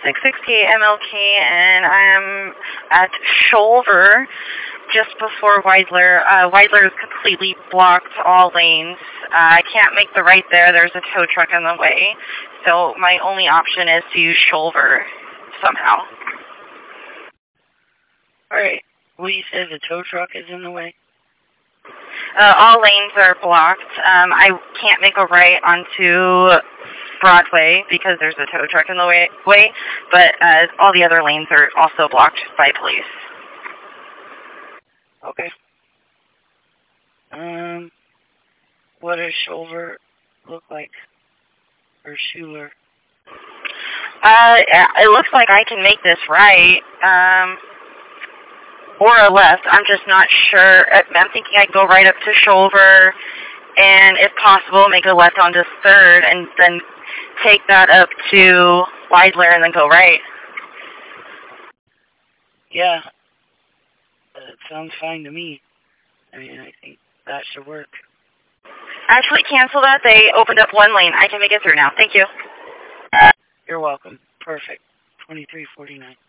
668 MLK, and I'm at Shoulder just before Weidler. Weidler is completely blocked all lanes. I can't make the right there. There's a tow truck in the way. So my only option is to use Shoulder somehow. Alright. Well, you said the tow truck is in the way? All lanes are blocked. I can't make a right onto Broadway because there's a tow truck in the way, but all the other lanes are also blocked by police. Okay. What does Shoulder look like? Or Schuler? It looks like I can make this right. Or a left. I'm just not sure. I'm thinking I'd go right up to Shoulder, and if possible, make a left onto 3rd, and then take that up to Weidler, and then go right. Yeah. That sounds fine to me. I mean, I think that should work. Actually, cancel that. They opened up one lane. I can make it through now. Thank you. You're welcome. Perfect. 2349.